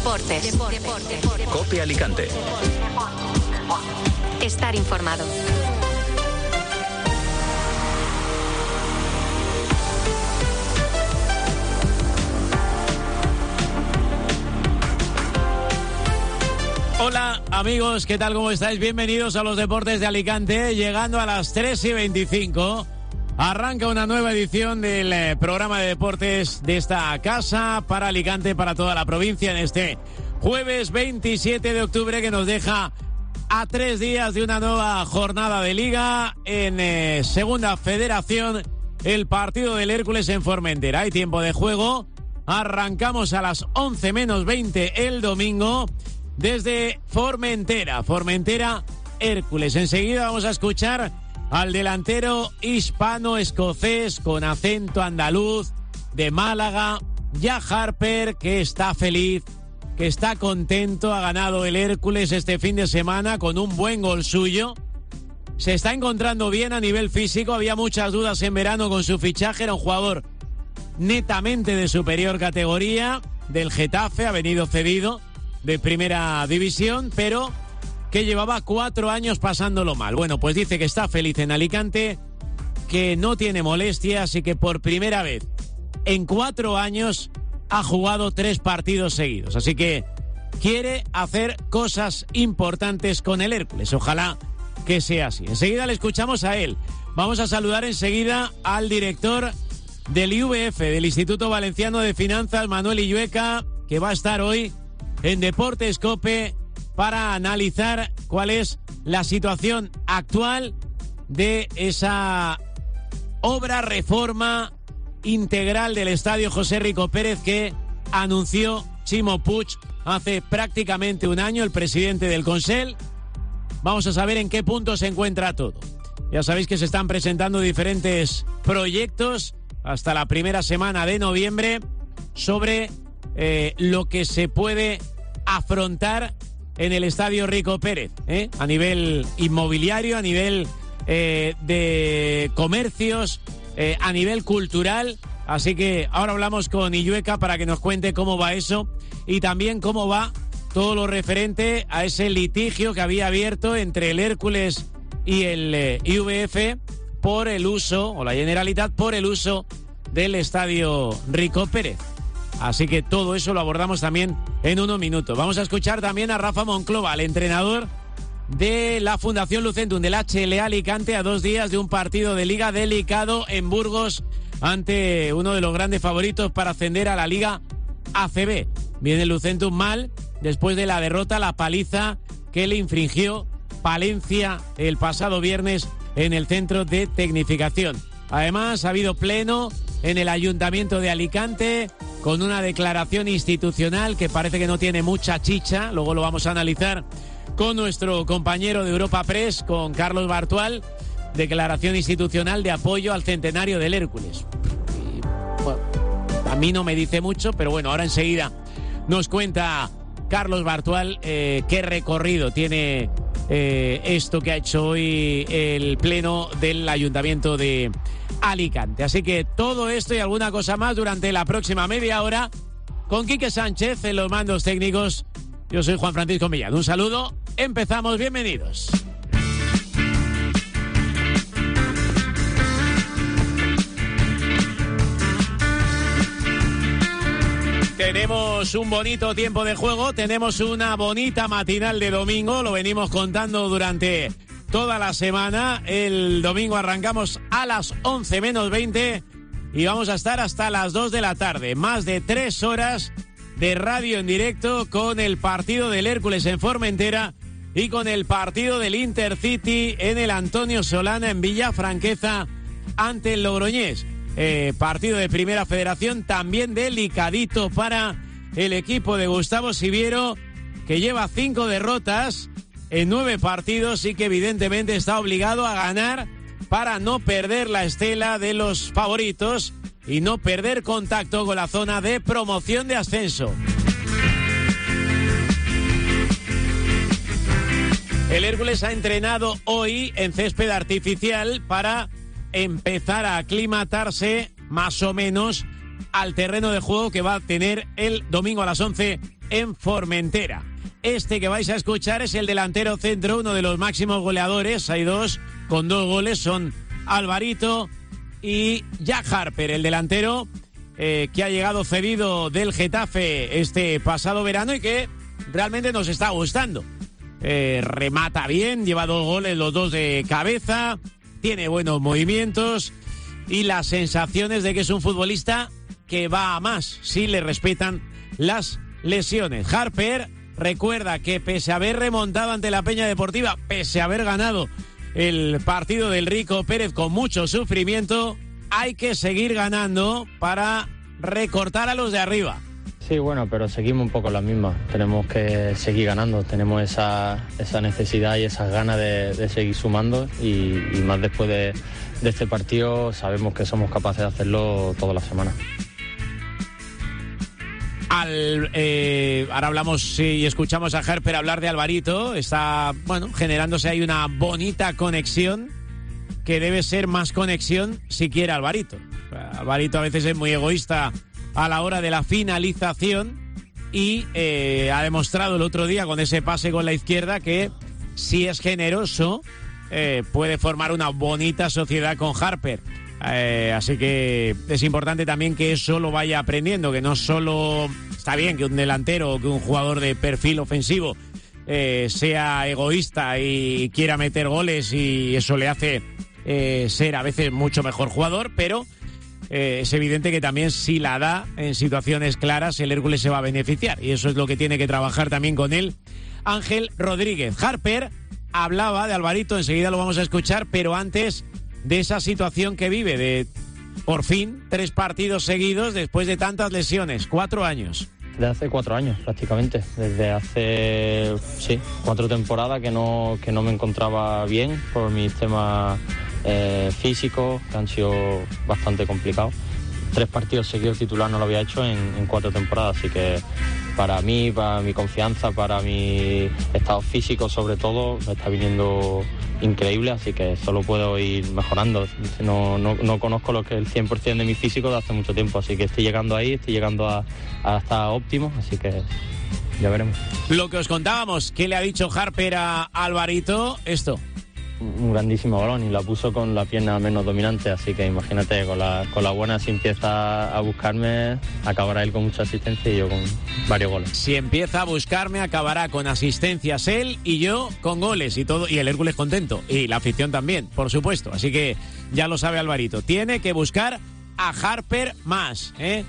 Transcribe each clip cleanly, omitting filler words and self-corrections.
Deportes. COPE Alicante. Estar informado. Hola amigos, ¿qué tal? ¿Cómo estáis? Bienvenidos a los Deportes de Alicante. Llegando a las 3:25, arranca una nueva edición del programa de deportes de esta casa para Alicante, para toda la provincia, en este jueves 27 de octubre, que nos deja a 3 días de una nueva jornada de liga en Segunda Federación, el partido del Hércules en Formentera. Hay tiempo de juego, arrancamos a las 11 menos 20 el domingo desde Formentera, Hércules. Enseguida vamos a escuchar al delantero hispano-escocés con acento andaluz de Málaga, Jack Harper, que está feliz, que está contento. Ha ganado el Hércules este fin de semana con un buen gol suyo. Se está encontrando bien a nivel físico. Había muchas dudas en verano con su fichaje. Era un jugador netamente de superior categoría del Getafe. Ha venido cedido de primera división, pero que llevaba 4 años pasándolo mal. Bueno, pues dice que está feliz en Alicante, que no tiene molestias y que por primera vez en 4 años ha jugado 3 partidos seguidos. Así que quiere hacer cosas importantes con el Hércules. Ojalá que sea así. Enseguida le escuchamos a él. Vamos a saludar enseguida al director del IVF, del Instituto Valenciano de Finanzas, Manuel Illueca, que va a estar hoy en Deportes COPE para analizar cuál es la situación actual de esa obra reforma integral del Estadio José Rico Pérez que anunció Chimo Puig hace prácticamente un año, el presidente del Consell. Vamos a saber en qué punto se encuentra todo. Ya sabéis que se están presentando diferentes proyectos hasta la primera semana de noviembre sobre lo que se puede afrontar en el Estadio Rico Pérez, a nivel inmobiliario, a nivel de comercios, a nivel cultural. Así que ahora hablamos con Illueca para que nos cuente cómo va eso y también cómo va todo lo referente a ese litigio que había abierto entre el Hércules y el IVF por el uso, o la Generalitat, por el uso del Estadio Rico Pérez. Así que todo eso lo abordamos también en unos minutos. Vamos a escuchar también a Rafa Monclova, el entrenador de la Fundación Lucentum, del HLA Alicante, a 2 días de un partido de liga delicado en Burgos ante uno de los grandes favoritos para ascender a la Liga ACB. Viene el Lucentum mal después de la derrota, la paliza que le infringió Palencia el pasado viernes en el centro de tecnificación. Además, ha habido pleno en el Ayuntamiento de Alicante con una declaración institucional que parece que no tiene mucha chicha. Luego lo vamos a analizar con nuestro compañero de Europa Press, con Carlos Bartual. Declaración institucional de apoyo al centenario del Hércules. Y, bueno, a mí no me dice mucho, pero bueno, ahora enseguida nos cuenta Carlos Bartual qué recorrido tiene esto que ha hecho hoy el pleno del Ayuntamiento de Alicante. Así que todo esto y alguna cosa más durante la próxima media hora con Quique Sánchez en los mandos técnicos. Yo soy Juan Francisco Millán. Un saludo, empezamos, bienvenidos. Tenemos un bonito tiempo de juego, tenemos una bonita matinal de domingo, lo venimos contando durante toda la semana. El domingo arrancamos a las 11 menos 20 y vamos a estar hasta las 2 de la tarde. Más de 3 horas de radio en directo con el partido del Hércules en Formentera y con el partido del Intercity en el Antonio Solana en Villafranqueza ante el Logroñés. Partido de Primera Federación también delicadito para el equipo de Gustavo Siviero, que lleva 5 derrotas en 9 partidos y que evidentemente está obligado a ganar para no perder la estela de los favoritos y no perder contacto con la zona de promoción de ascenso. El Hércules ha entrenado hoy en césped artificial para empezar a aclimatarse más o menos al terreno de juego que va a tener el domingo a las 11 en Formentera. Este que vais a escuchar es el delantero centro, uno de los máximos goleadores. Hay dos con 2 goles, son Alvarito y Jack Harper, el delantero que ha llegado cedido del Getafe este pasado verano y que realmente nos está gustando. Remata bien, lleva 2 goles, los 2 de cabeza, tiene buenos movimientos y las sensaciones de que es un futbolista que va a más si le respetan las lesiones. Harper recuerda que pese a haber remontado ante la Peña Deportiva, pese a haber ganado el partido del Rico Pérez con mucho sufrimiento, hay que seguir ganando para recortar a los de arriba. Sí, bueno, pero seguimos un poco las mismas. Tenemos que seguir ganando, tenemos esa necesidad y esas ganas de seguir sumando y más después de este partido sabemos que somos capaces de hacerlo toda la semana. Ahora hablamos y escuchamos a Harper hablar de Alvarito. Está, generándose ahí una bonita conexión que debe ser más conexión si quiere Alvarito. Alvarito a veces es muy egoísta a la hora de la finalización y ha demostrado el otro día con ese pase con la izquierda que si es generoso puede formar una bonita sociedad con Harper. Así que es importante también que eso lo vaya aprendiendo, que no solo está bien que un delantero o que un jugador de perfil ofensivo sea egoísta y quiera meter goles y eso le hace ser a veces mucho mejor jugador, pero es evidente que también si la da en situaciones claras el Hércules se va a beneficiar y eso es lo que tiene que trabajar también con él Ángel Rodríguez. Harper hablaba de Alvarito, enseguida lo vamos a escuchar, pero antes de esa situación que vive de, por fin, 3 partidos seguidos después de tantas lesiones, 4 años. Desde hace 4 años prácticamente, desde hace 4 temporadas que no me encontraba bien por mis temas físicos que han sido bastante complicados. 3 partidos seguidos titular no lo había hecho en 4 temporadas, así que para mí, para mi confianza, para mi estado físico sobre todo, me está viniendo increíble, así que solo puedo ir mejorando. No conozco lo que es el 100% de mi físico de hace mucho tiempo, así que estoy llegando ahí, estoy llegando a estar óptimo, así que ya veremos. Lo que os contábamos, ¿qué le ha dicho Harper a Alvarito? Esto. Un grandísimo balón y la puso con la pierna menos dominante, así que imagínate, con la buena si empieza a buscarme, acabará él con mucha asistencia y yo con varios goles. Si empieza a buscarme, acabará con asistencias él y yo con goles y todo, y el Hércules contento, y la afición también, por supuesto, así que ya lo sabe Alvarito, tiene que buscar a Harper más,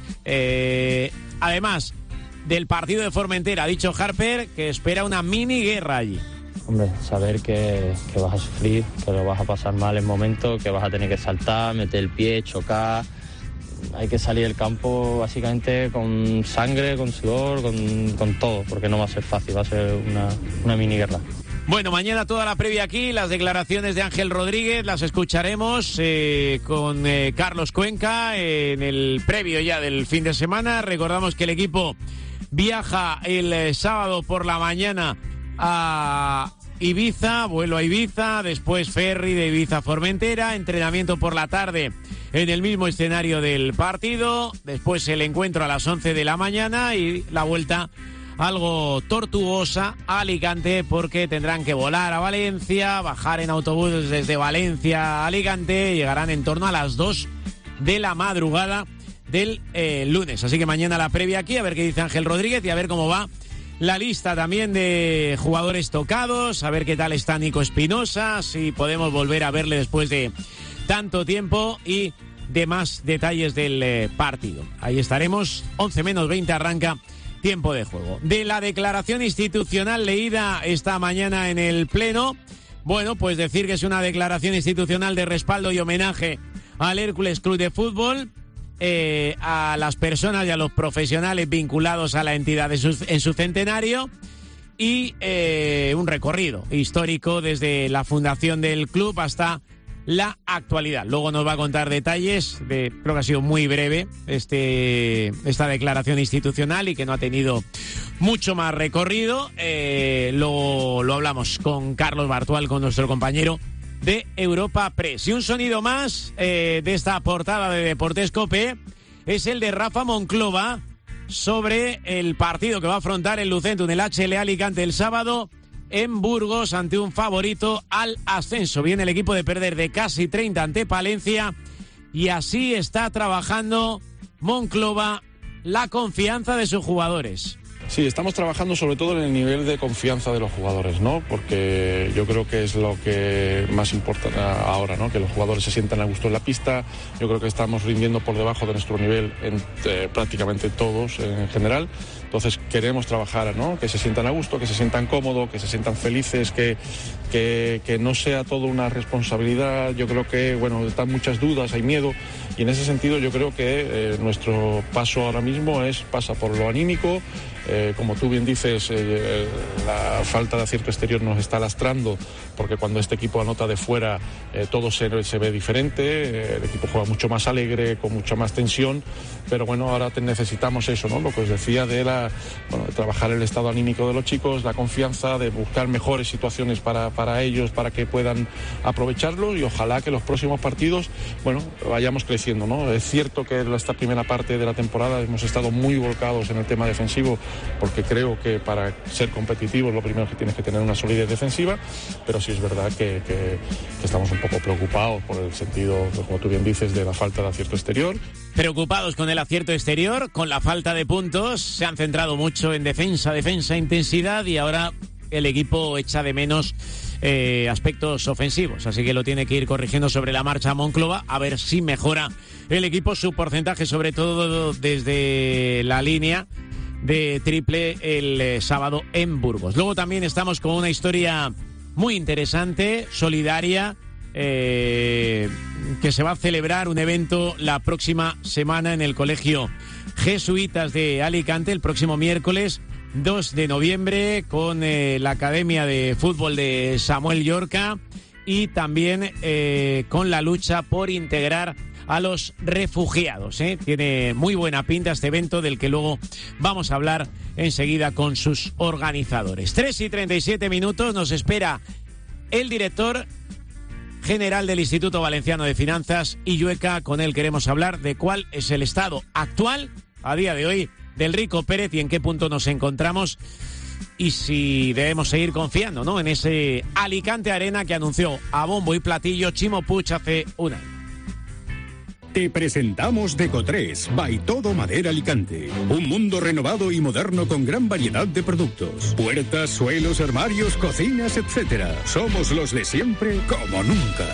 además del partido de Formentera, ha dicho Harper que espera una mini guerra allí. Hombre, saber que vas a sufrir, que lo vas a pasar mal en momentos, que vas a tener que saltar, meter el pie, chocar. Hay que salir del campo básicamente con sangre, con sudor, con todo, porque no va a ser fácil, va a ser una mini guerra. Bueno, mañana toda la previa aquí, las declaraciones de Ángel Rodríguez las escucharemos con Carlos Cuenca en el previo ya del fin de semana. Recordamos que el equipo viaja el sábado por la mañana a Ibiza, vuelo a Ibiza, después ferry de Ibiza a Formentera, entrenamiento por la tarde en el mismo escenario del partido, después el encuentro a las 11 de la mañana y la vuelta algo tortuosa a Alicante porque tendrán que volar a Valencia, bajar en autobús desde Valencia a Alicante, llegarán en torno a las 2 de la madrugada del lunes, así que mañana la previa aquí, a ver qué dice Ángel Rodríguez y a ver cómo va la lista también de jugadores tocados, a ver qué tal está Nico Espinosa, si podemos volver a verle después de tanto tiempo y demás detalles del partido. Ahí estaremos, 11 menos 20 arranca tiempo de juego. De la declaración institucional leída esta mañana en el Pleno, bueno, pues decir que es una declaración institucional de respaldo y homenaje al Hércules Club de Fútbol, a las personas y a los profesionales vinculados a la entidad en su centenario y un recorrido histórico desde la fundación del club hasta la actualidad. Luego nos va a contar detalles, creo que ha sido muy breve esta declaración institucional y que no ha tenido mucho más recorrido. Lo hablamos con Carlos Bartual, con nuestro compañero de Europa Press. Y un sonido más de esta portada de Deportes COPE es el de Rafa Monclova, sobre el partido que va a afrontar el Lucentum, el HL Alicante, el sábado en Burgos ante un favorito al ascenso. Viene el equipo de perder de casi 30 ante Palencia y así está trabajando Monclova la confianza de sus jugadores. Sí, estamos trabajando sobre todo en el nivel de confianza de los jugadores, ¿no? Porque yo creo que es lo que más importa ahora, ¿no? Que los jugadores se sientan a gusto en la pista. Yo creo que estamos rindiendo por debajo de nuestro nivel en prácticamente todos en general. Entonces queremos trabajar, ¿no? Que se sientan a gusto, que se sientan cómodos, que se sientan felices, que no sea todo una responsabilidad. Yo creo que, bueno, están muchas dudas, hay miedo. Y en ese sentido yo creo que nuestro paso ahora mismo pasa por lo anímico. Como tú bien dices, la falta de acierto exterior nos está lastrando, porque cuando este equipo anota de fuera todo se ve diferente, el equipo juega mucho más alegre, con mucha más tensión, pero bueno, ahora necesitamos eso, ¿no? Lo que os decía de trabajar el estado anímico de los chicos, la confianza, de buscar mejores situaciones para ellos, para que puedan aprovecharlo, y ojalá que los próximos partidos, bueno, vayamos creciendo, ¿no? Es cierto que en esta primera parte de la temporada hemos estado muy volcados en el tema defensivo, porque creo que para ser competitivos lo primero que tienes que tener una solidez defensiva, pero sí es verdad que estamos un poco preocupados por el sentido, como tú bien dices, de la falta de acierto exterior. Preocupados con el acierto exterior, con la falta de puntos, se han centrado mucho en defensa, intensidad, y ahora el equipo echa de menos aspectos ofensivos, así que lo tiene que ir corrigiendo sobre la marcha Monclova, a ver si mejora el equipo su porcentaje, sobre todo desde la línea de triple el sábado en Burgos. Luego también estamos con una historia muy interesante, solidaria, que se va a celebrar un evento la próxima semana en el Colegio Jesuitas de Alicante, el próximo miércoles 2 de noviembre, con la Academia de Fútbol de Samuel Llorca, y también con la lucha por integrar a los refugiados. Tiene muy buena pinta este evento, del que luego vamos a hablar enseguida con sus organizadores. 3:37 nos espera el director general del Instituto Valenciano de Finanzas, Illueca. Con él queremos hablar de cuál es el estado actual, a día de hoy, del Rico Pérez y en qué punto nos encontramos, y si debemos seguir confiando, ¿no?, en ese Alicante Arena que anunció a bombo y platillo Chimo Puig hace un año. Te presentamos Deco3 by Todo Madera Alicante. Un mundo renovado y moderno con gran variedad de productos. Puertas, suelos, armarios, cocinas, etc. Somos los de siempre como nunca.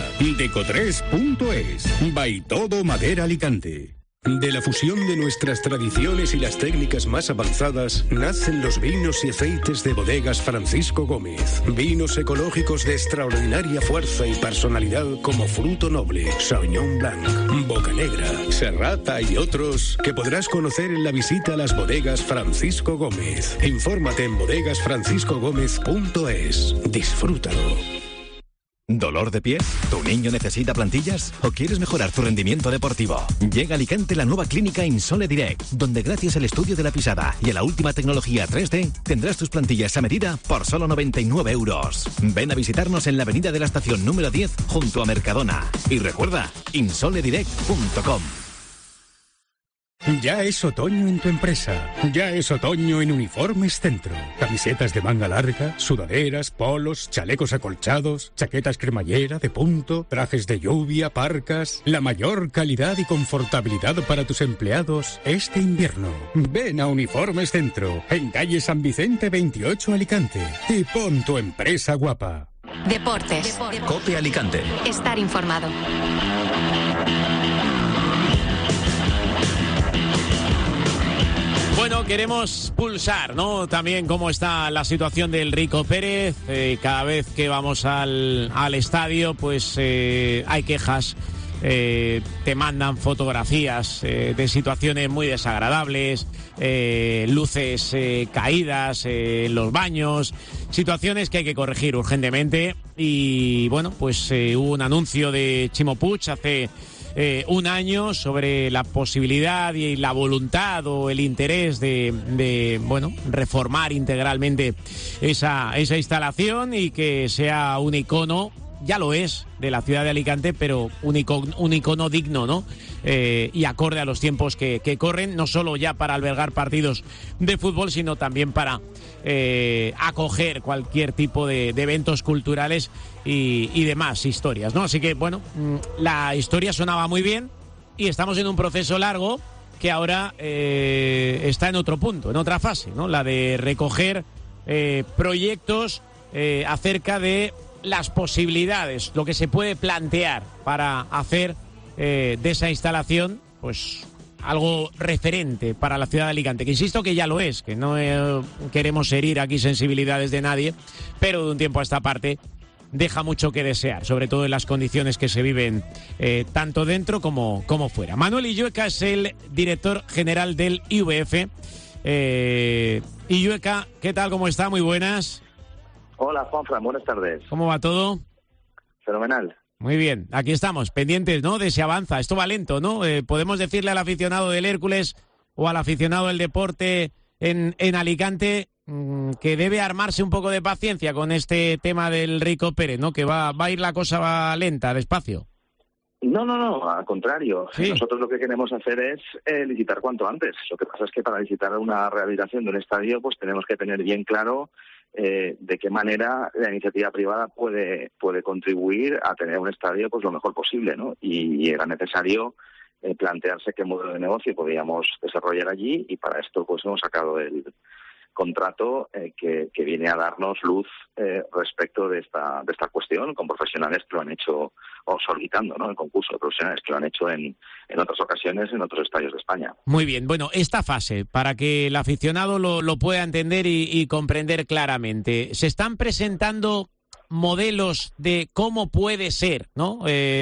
Deco3.es by Todo Madera Alicante. De la fusión de nuestras tradiciones y las técnicas más avanzadas nacen los vinos y aceites de Bodegas Francisco Gómez. Vinos ecológicos de extraordinaria fuerza y personalidad como Fruto Noble, Sauvignon Blanc, Bocanegra, Serrata y otros que podrás conocer en la visita a las Bodegas Francisco Gómez. Infórmate en bodegasfranciscogomez.es. Disfrútalo. ¿Dolor de pie? ¿Tu niño necesita plantillas? ¿O quieres mejorar tu rendimiento deportivo? Llega a Alicante la nueva clínica Insole Direct, donde gracias al estudio de la pisada y a la última tecnología 3D, tendrás tus plantillas a medida por solo 99 euros. Ven a visitarnos en la avenida de la estación número 10, junto a Mercadona. Y recuerda, insoledirect.com. Ya es otoño en tu empresa. Ya es otoño en Uniformes Centro. Camisetas de manga larga, sudaderas, polos, chalecos acolchados, chaquetas cremallera de punto, trajes de lluvia, parcas. La mayor calidad y confortabilidad para tus empleados este invierno. Ven a Uniformes Centro, en calle San Vicente 28 Alicante. Y pon tu empresa guapa. Deportes. COPE Alicante. Estar informado. Bueno, queremos pulsar, ¿no?, también cómo está la situación del Rico Pérez. Cada vez que vamos al estadio, pues hay quejas. Te mandan fotografías de situaciones muy desagradables, luces caídas en los baños, situaciones que hay que corregir urgentemente. Y bueno, pues hubo un anuncio de Chimo Puig hace un año sobre la posibilidad y la voluntad o el interés de reformar integralmente esa instalación y que sea un icono ya lo es, de la ciudad de Alicante, pero un icono digno, ¿no? Y acorde a los tiempos que corren, no solo ya para albergar partidos de fútbol, sino también para acoger cualquier tipo de eventos culturales y demás historias, ¿no? Así que, bueno, la historia sonaba muy bien y estamos en un proceso largo que ahora está en otro punto, en otra fase, ¿no? La de recoger proyectos acerca de las posibilidades, lo que se puede plantear para hacer de esa instalación, pues, algo referente para la ciudad de Alicante, que insisto que ya lo es, que no queremos herir aquí sensibilidades de nadie, pero de un tiempo a esta parte deja mucho que desear, sobre todo en las condiciones que se viven tanto dentro como fuera. Manuel Illueca es el director general del IVF. Illueca, ¿qué tal? ¿Cómo está? Muy buenas. Hola, Juanfran, buenas tardes. ¿Cómo va todo? Fenomenal. Muy bien, aquí estamos, pendientes, ¿no?, de si avanza. Esto va lento, ¿no? Podemos decirle al aficionado del Hércules o al aficionado del deporte en Alicante que debe armarse un poco de paciencia con este tema del Rico Pérez, ¿no? Que va a ir la cosa lenta, despacio. No, al contrario. Sí. Nosotros lo que queremos hacer es licitar cuanto antes. Lo que pasa es que para licitar una rehabilitación de un estadio, pues tenemos que tener bien claro de qué manera la iniciativa privada puede contribuir a tener un estadio pues lo mejor posible, ¿no? Y era necesario plantearse qué modelo de negocio podíamos desarrollar allí, y para esto pues hemos sacado el contrato que viene a darnos luz respecto de esta cuestión, con profesionales que lo han hecho, o solicitando, ¿no?, el concurso de profesionales que lo han hecho en otras ocasiones en otros estadios de España. Muy bien, bueno, esta fase, para que el aficionado lo pueda entender y comprender claramente, se están presentando modelos de cómo puede ser, ¿no?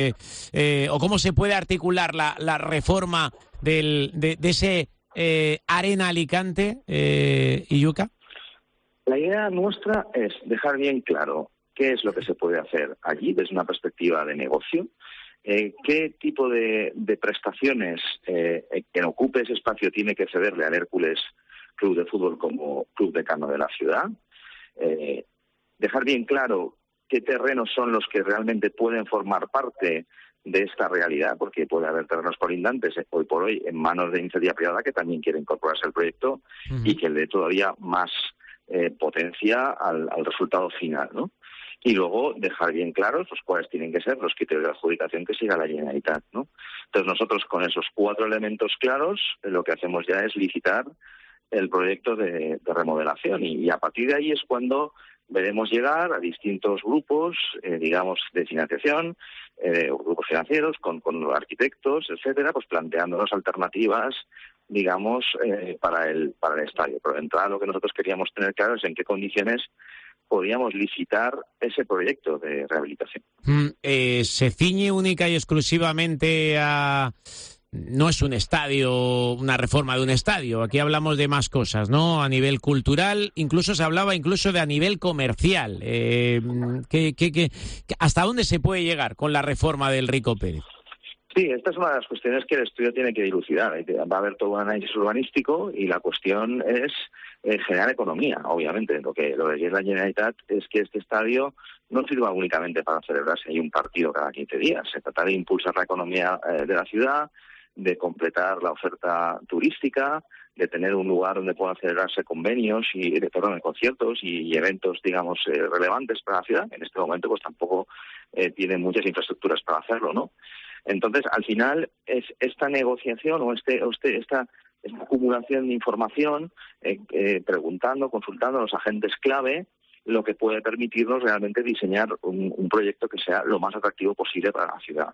O cómo se puede articular la reforma de ese Arena Alicante, Illueca. La idea nuestra es dejar bien claro qué es lo que se puede hacer allí desde una perspectiva de negocio, qué tipo de prestaciones quien ocupe ese espacio tiene que cederle al Hércules Club de Fútbol como club decano de la ciudad, dejar bien claro qué terrenos son los que realmente pueden formar parte de esta realidad, porque puede haber terrenos colindantes hoy por hoy en manos de iniciativa privada que también quiere incorporarse al proyecto y que le dé todavía más potencia al resultado final, ¿no? Y luego dejar bien claros los cuáles tienen que ser los criterios de adjudicación que siga la Generalitat, ¿no? Entonces nosotros con esos 4 elementos claros lo que hacemos ya es licitar el proyecto de remodelación, y a partir de ahí es cuando veremos llegar a distintos grupos, digamos, de financiación, grupos financieros, con arquitectos, etcétera, pues planteándonos alternativas, digamos, para el estadio. Pero de entrada lo que nosotros queríamos tener claro es en qué condiciones podíamos licitar ese proyecto de rehabilitación. ¿Se ciñe única y exclusivamente a...? No es un estadio, una reforma de un estadio. Aquí hablamos de más cosas, ¿no? A nivel cultural, incluso se hablaba de a nivel comercial. ¿Hasta dónde se puede llegar con la reforma del Rico Pérez? Sí, esta es una de las cuestiones que el estudio tiene que dilucidar. Va a haber todo un análisis urbanístico y la cuestión es generar economía, obviamente. Lo que es la Generalitat es que este estadio no sirva únicamente para celebrarse ahí un partido cada 15 días. Se trata de impulsar la economía de la ciudad, de completar la oferta turística, de tener un lugar donde puedan celebrarse convenios conciertos y eventos, digamos, relevantes para la ciudad. En este momento, pues tampoco tiene muchas infraestructuras para hacerlo, ¿no? Entonces, al final, es esta negociación o esta acumulación de información, preguntando, consultando a los agentes clave, lo que puede permitirnos realmente diseñar un proyecto que sea lo más atractivo posible para la ciudad.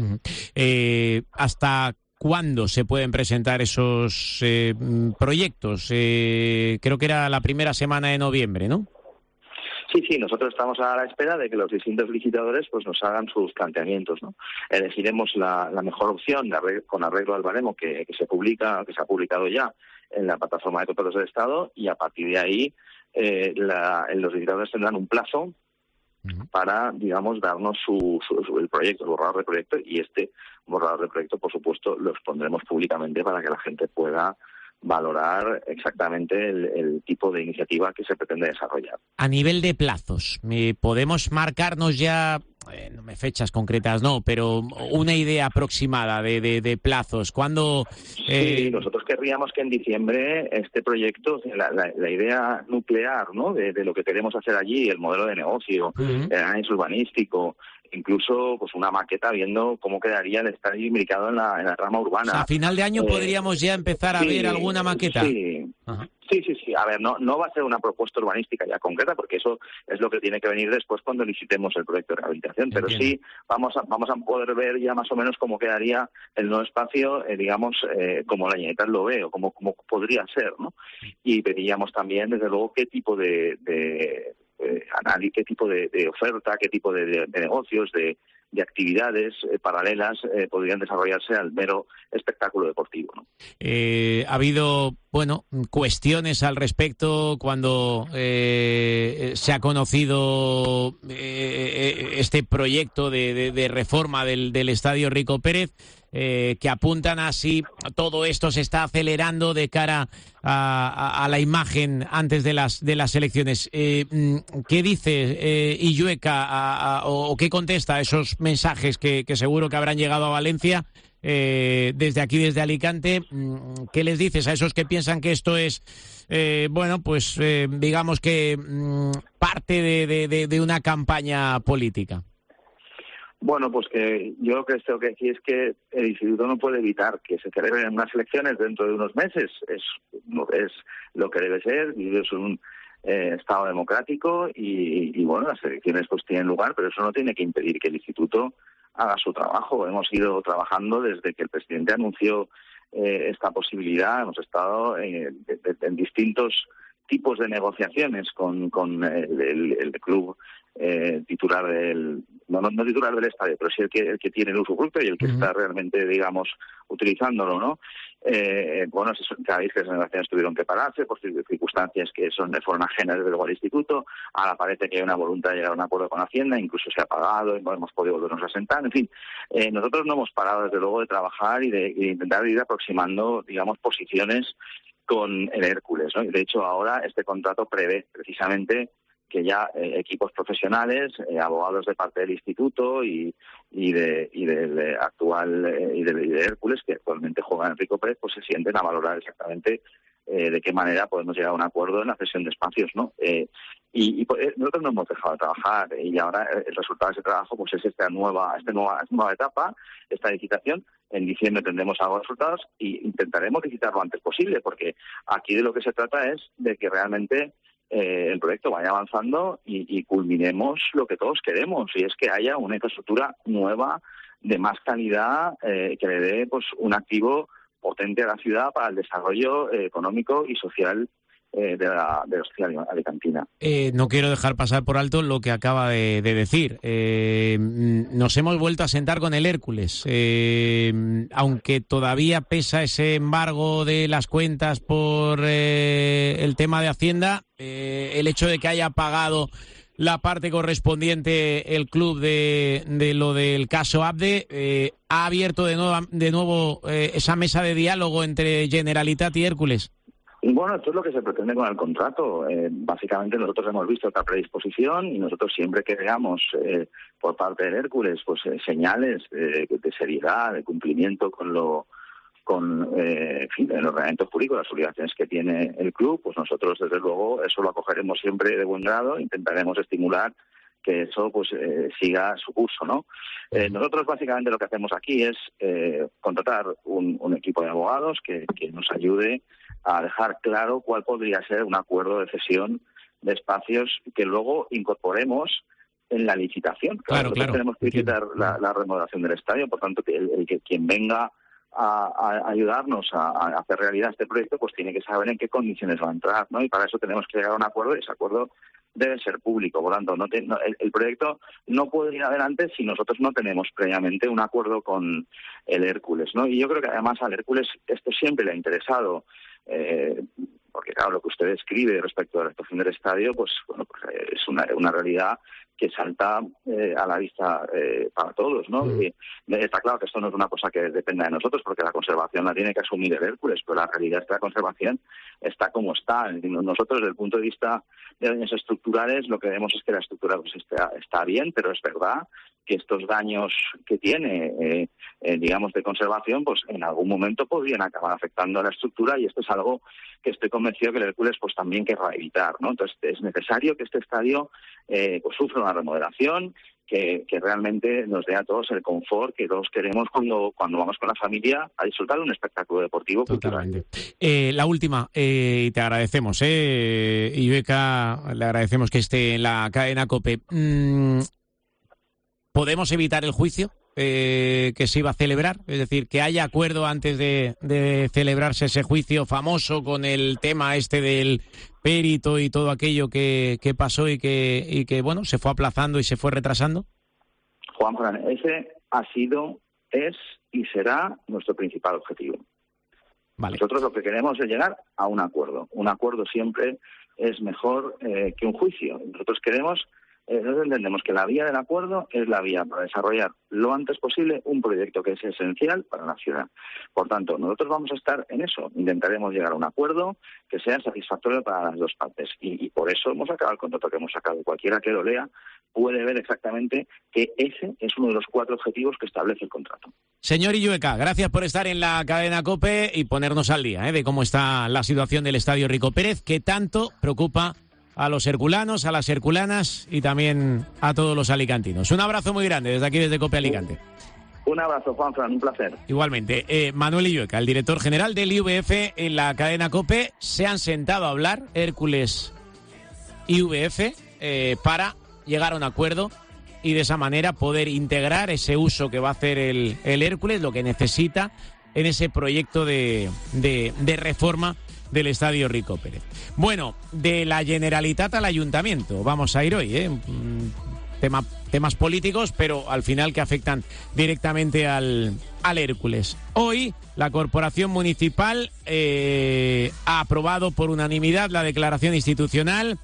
¿Hasta cuándo se pueden presentar esos proyectos? Creo que era la primera semana de noviembre, ¿no? Sí, nosotros estamos a la espera de que los distintos licitadores pues nos hagan sus planteamientos, ¿no? Elegiremos la mejor opción con arreglo al baremo que se ha publicado ya en la plataforma de contratos del Estado, y a partir de ahí los licitadores tendrán un plazo para, digamos, darnos el proyecto, el borrador de proyecto, y este borrador de proyecto, por supuesto, lo expondremos públicamente para que la gente pueda valorar exactamente el tipo de iniciativa que se pretende desarrollar. A nivel de plazos, ¿podemos marcarnos ya fechas concretas no, pero una idea aproximada de plazos. ¿Cuándo? Sí, nosotros querríamos que en diciembre este proyecto, la idea nuclear, ¿no?, de lo que queremos hacer allí, el modelo de negocio, el análisis urbanístico, incluso pues una maqueta viendo cómo quedaría el estadio imbricado en la rama urbana. O sea, a final de año podríamos ya empezar a ver alguna maqueta. Sí. Sí. A ver, no va a ser una propuesta urbanística ya concreta, porque eso es lo que tiene que venir después cuando licitemos el proyecto de rehabilitación. Pero sí vamos a poder ver ya más o menos cómo quedaría el nuevo espacio, digamos, como la Generalitat lo ve, o como podría ser, ¿no? Y veríamos también, desde luego, qué tipo de análisis, qué tipo de oferta, qué tipo de negocios, de actividades paralelas podrían desarrollarse al mero espectáculo deportivo, ¿no? Ha habido, cuestiones al respecto cuando se ha conocido este proyecto de reforma del Estadio Rico Pérez, que apuntan a si todo esto se está acelerando de cara a la imagen antes de las elecciones. ¿Qué dice Illueca o qué contesta a esos mensajes que seguro que habrán llegado a Valencia desde aquí, desde Alicante? ¿Qué les dices a esos que piensan que esto es, digamos que parte de una campaña política? Bueno, pues que yo lo que tengo que decir es que el Instituto no puede evitar que se celebren unas elecciones dentro de unos meses. Es lo que debe ser. Es un Estado democrático y las elecciones pues tienen lugar, pero eso no tiene que impedir que el Instituto haga su trabajo. Hemos ido trabajando desde que el presidente anunció esta posibilidad. Hemos estado en distintos tipos de negociaciones con el club titular del... No titular del estadio, pero sí el que tiene el usufructo y el que está realmente, digamos, utilizándolo, ¿no? Cada vez que las negociaciones tuvieron que pararse por circunstancias que fueron ajenas desde luego al Instituto. Ahora parece que hay una voluntad de llegar a un acuerdo con Hacienda, incluso se ha pagado y no hemos podido volvernos a sentar. En fin, nosotros no hemos parado desde luego de trabajar y de intentar ir aproximando, digamos, posiciones con el Hércules, ¿no? De hecho, ahora este contrato prevé precisamente que ya equipos profesionales, abogados de parte del Instituto y del actual y de Hércules, que actualmente juegan en Rico Pérez, pues se sienten a valorar exactamente de qué manera podemos llegar a un acuerdo en la cesión de espacios, ¿no? Nosotros no hemos dejado de trabajar y ahora el resultado de ese trabajo pues es esta nueva etapa, esta licitación. En diciembre tendremos algo de resultados y intentaremos licitar lo antes posible, porque aquí de lo que se trata es de que realmente el proyecto vaya avanzando y culminemos lo que todos queremos, y es que haya una infraestructura nueva de más calidad que le dé pues un activo potente a la ciudad para el desarrollo económico y social de la sociedad alicantina. No quiero dejar pasar por alto lo que acaba de decir. Nos hemos vuelto a sentar con el Hércules, aunque todavía pesa ese embargo de las cuentas por el tema de Hacienda. El hecho de que haya pagado la parte correspondiente el club de lo del caso Abde ha abierto de nuevo esa mesa de diálogo entre Generalitat y Hércules. Bueno, esto es lo que se pretende con el contrato. Básicamente nosotros hemos visto esta predisposición y nosotros siempre que veamos por parte del Hércules pues señales de seriedad, de cumplimiento con el ordenamiento jurídico, las obligaciones que tiene el club, pues nosotros desde luego eso lo acogeremos siempre de buen grado, intentaremos estimular que eso pues siga su curso, ¿no? Nosotros básicamente lo que hacemos aquí es contratar un equipo de abogados que nos ayude a dejar claro cuál podría ser un acuerdo de cesión de espacios que luego incorporemos en la licitación. Claro. Tenemos que licitar la remodelación del estadio, por tanto que quien venga a ayudarnos a hacer realidad este proyecto pues tiene que saber en qué condiciones va a entrar, ¿no? Y para eso tenemos que llegar a un acuerdo y ese acuerdo debe ser público. Por tanto, el proyecto no puede ir adelante si nosotros no tenemos previamente un acuerdo con el Hércules, ¿no? Y yo creo que además al Hércules esto siempre le ha interesado, porque claro, lo que usted describe respecto a la situación del estadio, pues es una realidad que salta a la vista para todos, ¿no? Y está claro que esto no es una cosa que dependa de nosotros, porque la conservación la tiene que asumir el Hércules, pero la realidad es que la conservación está como está. Nosotros, desde el punto de vista de daños estructurales, lo que vemos es que la estructura pues está bien, pero es verdad que estos daños que tiene, digamos, de conservación, pues en algún momento podrían acabar afectando a la estructura, y esto es algo que estoy convencido que el Hércules pues también querrá evitar, ¿no? Entonces es necesario que este estadio pues sufra una remodelación, que realmente nos dé a todos el confort que todos queremos cuando vamos con la familia a disfrutar de un espectáculo deportivo cultural. La última, y te agradecemos, Iueca, le agradecemos que esté en la cadena COPE. ¿Podemos evitar el juicio que se iba a celebrar? Es decir, que haya acuerdo antes de celebrarse ese juicio famoso con el tema este del perito y todo aquello que pasó y que bueno, se fue aplazando y se fue retrasando. Juanfran, ese ha sido, es y será nuestro principal objetivo. Vale. Nosotros lo que queremos es llegar a un acuerdo. Un acuerdo siempre es mejor que un juicio. Nosotros entendemos que la vía del acuerdo es la vía para desarrollar lo antes posible un proyecto que es esencial para la ciudad. Por tanto, nosotros vamos a estar en eso. Intentaremos llegar a un acuerdo que sea satisfactorio para las dos partes. Y por eso hemos sacado el contrato que hemos sacado. Cualquiera que lo lea puede ver exactamente que ese es uno de los 4 objetivos que establece el contrato. Señor Iueca, gracias por estar en la cadena COPE y ponernos al día de cómo está la situación del Estadio Rico Pérez, que tanto preocupa a los herculanos, a las herculanas y también a todos los alicantinos. Un abrazo muy grande desde aquí, desde COPE Alicante. Un abrazo, Juanfran, un placer. Igualmente. Manuel Iueca, el director general del IVF en la cadena COPE, se han sentado a hablar, Hércules y IVF, para llegar a un acuerdo y de esa manera poder integrar ese uso que va a hacer el Hércules, lo que necesita en ese proyecto de reforma del Estadio Rico Pérez. Bueno, de la Generalitat al Ayuntamiento vamos a ir hoy, temas políticos, pero al final que afectan directamente al Hércules. Hoy la Corporación Municipal ha aprobado por unanimidad la declaración institucional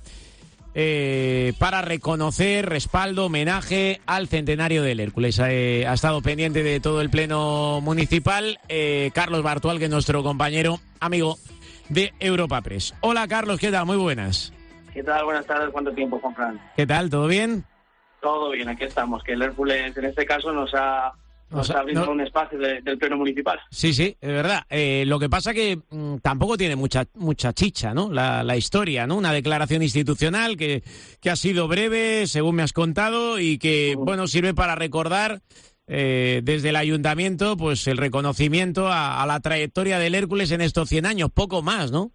para reconocer respaldo, homenaje al centenario del Hércules. Ha estado pendiente de todo el pleno municipal Carlos Bartual, que es nuestro compañero, amigo de Europa Press. Hola Carlos, ¿qué tal? Muy buenas. ¿Qué tal? Buenas tardes. ¿Cuánto tiempo, Juanfran? ¿Qué tal? ¿Todo bien? Todo bien, aquí estamos. Que el Hércules, en este caso, nos ha abierto un espacio del pleno municipal. Sí, es verdad. Lo que pasa que tampoco tiene mucha chicha, ¿no? La historia, ¿no? Una declaración institucional que ha sido breve, según me has contado, y que, bueno, sirve para recordar desde el ayuntamiento, pues el reconocimiento a la trayectoria del Hércules en estos 100 años, poco más, ¿no?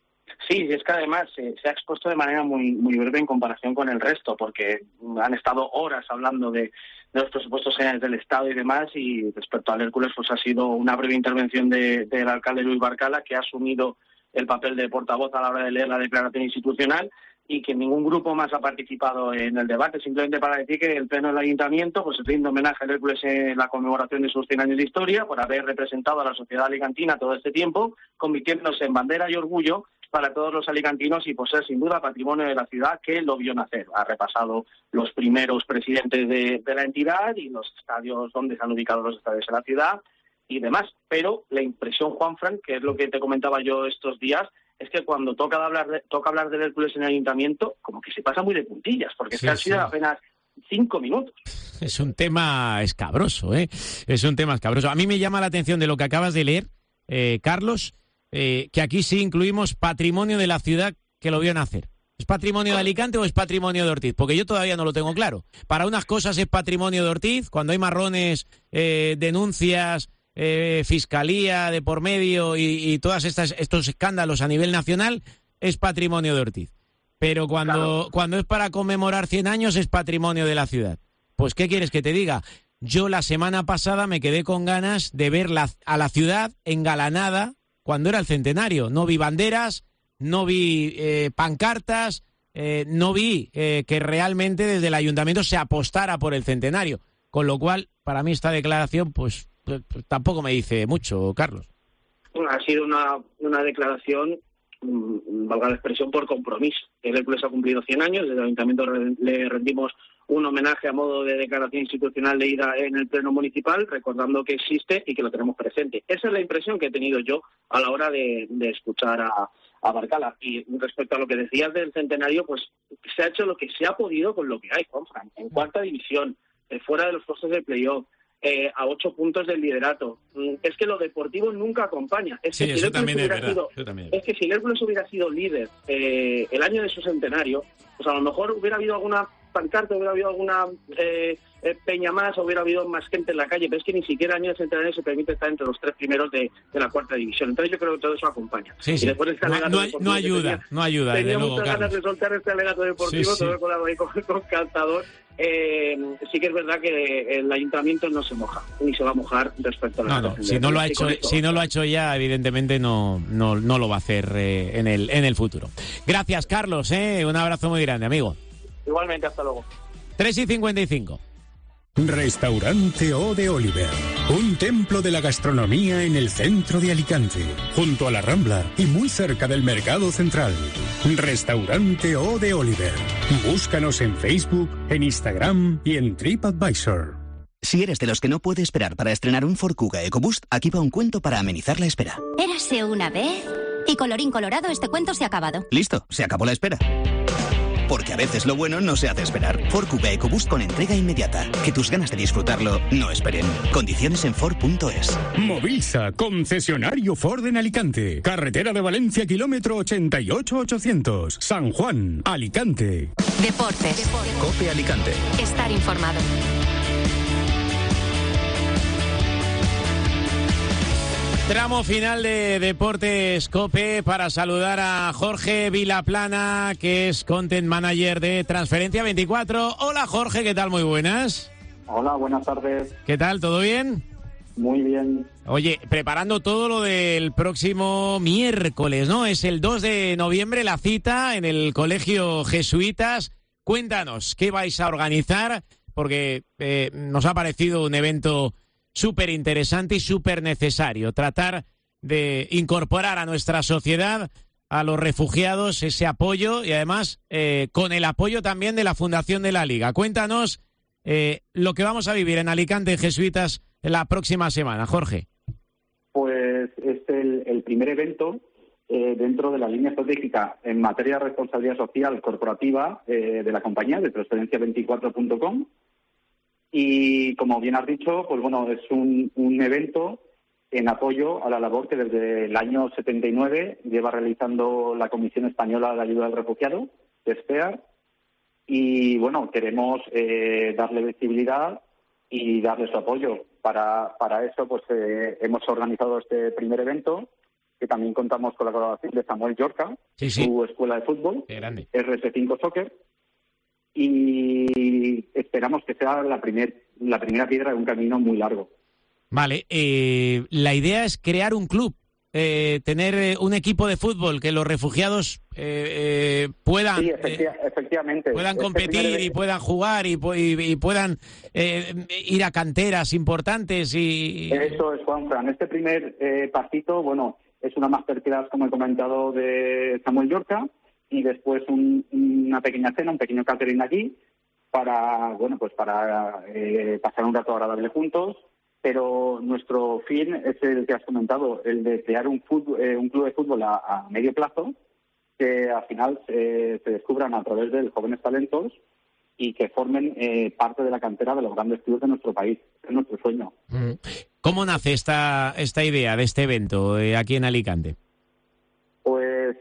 Sí, es que además se ha expuesto de manera muy breve en comparación con el resto, porque han estado horas hablando de los presupuestos generales del Estado y demás, y respecto al Hércules pues ha sido una breve intervención del alcalde Luis Barcala, que ha asumido el papel de portavoz a la hora de leer la declaración institucional, y que ningún grupo más ha participado en el debate, simplemente para decir que el pleno del ayuntamiento pues rinde homenaje al Hércules en la conmemoración de sus 100 años de historia, por haber representado a la sociedad alicantina todo este tiempo, convirtiéndose en bandera y orgullo para todos los alicantinos y por ser sin duda patrimonio de la ciudad que lo vio nacer. Ha repasado los primeros presidentes de la entidad y los estadios donde se han ubicado los estadios de la ciudad y demás, pero la impresión, Juanfran, que es lo que te comentaba yo estos días, es que cuando toca hablar del Hércules en el ayuntamiento, como que se pasa muy de puntillas, porque han sido apenas 5 minutos. Es un tema escabroso, Es un tema escabroso. A mí me llama la atención de lo que acabas de leer, Carlos, que aquí sí incluimos patrimonio de la ciudad que lo vio nacer. ¿Es patrimonio de Alicante o es patrimonio de Ortiz? Porque yo todavía no lo tengo claro. Para unas cosas es patrimonio de Ortiz, cuando hay marrones, denuncias, fiscalía de por medio y todos estos escándalos a nivel nacional, es patrimonio de Ortiz. Pero cuando es para conmemorar 100 años es patrimonio de la ciudad. Pues ¿qué quieres que te diga? Yo la semana pasada me quedé con ganas de ver a la ciudad engalanada cuando era el centenario. No vi banderas, no vi pancartas, no vi que realmente desde el ayuntamiento se apostara por el centenario. Con lo cual, para mí esta declaración pues tampoco me dice mucho, Carlos. Ha sido una declaración, valga la expresión, por compromiso. El Hércules ha cumplido 100 años, desde el ayuntamiento le rendimos un homenaje a modo de declaración institucional leída en el pleno municipal, recordando que existe y que lo tenemos presente. Esa es la impresión que he tenido yo a la hora de escuchar Barcala. Y respecto a lo que decías del centenario, pues se ha hecho lo que se ha podido con lo que hay, Juanfran, en cuarta división, fuera de los puestos de playoff, a 8 puntos del liderato. Es que lo deportivo nunca acompaña. Es que eso también es verdad. Es que si el Hércules hubiera sido líder el año de su centenario, pues a lo mejor hubiera habido alguna pancarta, hubiera habido alguna peña más, hubiera habido más gente en la calle, pero es que ni siquiera el año de centenario se permite estar entre los 3 primeros de la cuarta división. Entonces yo creo que todo eso acompaña. Sí. Y después este no ayuda. Tenía muchas ganas de soltar este alegato deportivo, todo el colado ahí con calzador. Sí que es verdad que el ayuntamiento no se moja, ni se va a mojar respecto a la si no lo ha hecho ya, evidentemente no lo va a hacer en el futuro. Gracias, Carlos, un abrazo muy grande, amigo. Igualmente, hasta luego. 3:55. Restaurante O de Oliver, un templo de la gastronomía en el centro de Alicante, junto a la Rambla y muy cerca del Mercado Central. Restaurante O de Oliver. Búscanos en Facebook, en Instagram y en TripAdvisor. Si eres de los que no puede esperar para estrenar un Ford Kuga EcoBoost, aquí va un cuento para amenizar la espera. Érase una vez y colorín colorado, este cuento se ha acabado. Listo, se acabó la espera. Porque a veces lo bueno no se hace esperar. Ford Kuga EcoBoost con entrega inmediata. Que tus ganas de disfrutarlo no esperen. Condiciones en Ford.es. Movilsa, concesionario Ford en Alicante. Carretera de Valencia, kilómetro 88-800. San Juan, Alicante. Deportes. COPE Alicante. Estar informado. Tramo final de Deportes COPE para saludar a Jorge Vilaplana, que es Content Manager de Transferencia 24. Hola Jorge, ¿qué tal? Muy buenas. Hola, buenas tardes. ¿Qué tal? ¿Todo bien? Muy bien. Oye, preparando todo lo del próximo miércoles, ¿no? Es el 2 de noviembre la cita en el Colegio Jesuitas. Cuéntanos, ¿qué vais a organizar? Porque nos ha parecido un evento súper interesante y súper necesario. Tratar de incorporar a nuestra sociedad, a los refugiados, ese apoyo y además con el apoyo también de la Fundación de la Liga. Cuéntanos lo que vamos a vivir en Alicante Jesuitas la próxima semana, Jorge. Pues es el primer evento dentro de la línea estratégica en materia de responsabilidad social corporativa de la compañía, de transferencia24.com. Y como bien has dicho, pues bueno, es un evento en apoyo a la labor que desde el año 79 lleva realizando la Comisión Española de Ayuda al Refugiado, SPEAR, y bueno, queremos darle visibilidad y darle su apoyo. Para eso, pues hemos organizado este primer evento, que también contamos con la colaboración de Samuel Llorca, su escuela de fútbol, RS5 Soccer, y esperamos que sea la primera piedra de un camino muy largo. Vale, la idea es crear un club, tener un equipo de fútbol, que los refugiados puedan, efectivamente, puedan competir y puedan jugar y puedan ir a canteras importantes. Eso es, Juanfran. Este primer pasito, bueno, es una masterclass, como he comentado, de Samuel Llorca, y después una pequeña cena, un pequeño catering allí para pasar un rato agradable juntos. Pero nuestro fin es el que has comentado, el de crear un club de fútbol a medio plazo, que al final se descubran a través de jóvenes talentos y que formen parte de la cantera de los grandes clubes de nuestro país. Es nuestro sueño. ¿Cómo nace esta idea de este evento aquí en Alicante? Pues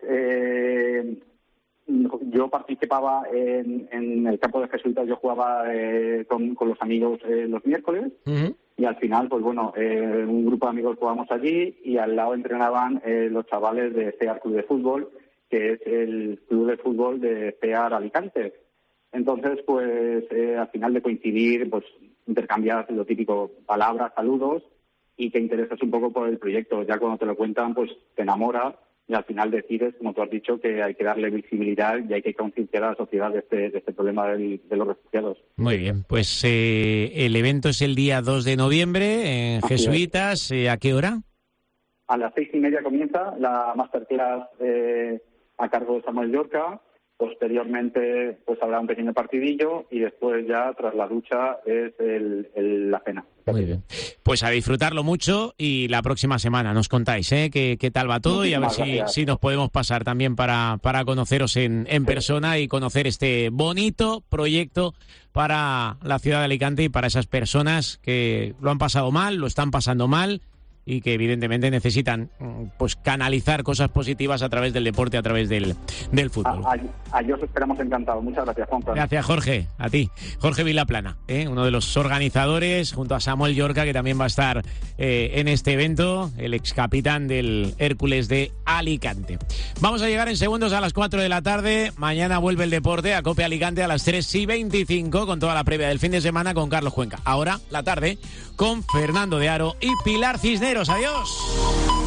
yo participaba en el campo de jesuitas, yo jugaba con los amigos los miércoles. Y al final, pues bueno, un grupo de amigos jugábamos allí y al lado entrenaban los chavales de CEAR Club de Fútbol, que es el club de fútbol de CEAR Alicante. Entonces, pues al final de coincidir, pues intercambias lo típico, palabras, saludos, y te interesas un poco por el proyecto. Ya cuando te lo cuentan, pues te enamoras y al final decides, como tú has dicho, que hay que darle visibilidad y hay que concienciar a la sociedad de este problema de los refugiados. Muy bien, pues el evento es el día 2 de noviembre en Jesuitas. ¿A qué hora? A las 6:30 comienza la masterclass a cargo de Samuel Llorca, Posteriormente, pues habrá un pequeño partidillo y después ya, tras la ducha, es la cena. Muy bien. Pues a disfrutarlo mucho y la próxima semana nos contáis qué tal va todo. Muchísimas y a ver si nos podemos pasar también para conoceros en persona y conocer este bonito proyecto para la ciudad de Alicante y para esas personas que lo han pasado mal, lo están pasando mal y que evidentemente necesitan pues canalizar cosas positivas a través del deporte, a través del fútbol. Allí os esperamos encantados. Muchas gracias, Juan. Gracias, Jorge. A ti. Jorge Vilaplana, uno de los organizadores, junto a Samuel Llorca, que también va a estar en este evento, el excapitán del Hércules de Alicante. Vamos a llegar en segundos a las 4 de la tarde. Mañana vuelve el deporte a COPE Alicante a las 3:25 con toda la previa del fin de semana con Carlos Cuenca. Ahora, la tarde, con Fernando de Aro y Pilar Cisneros. Adiós.